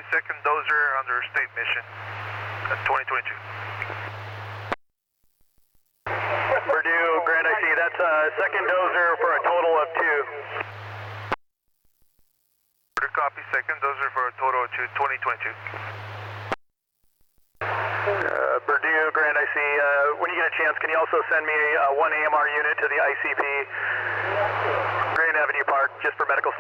second dozer under state mission at 2022. Purdue, Grand IC, that's a second dozer for a total of 2. Purdue copy, second dozer for a total of 2, 2022. Purdue, Grand IC, when you get a chance, can you also send me one AMR unit to the ICP, Grand Avenue Park, just for medical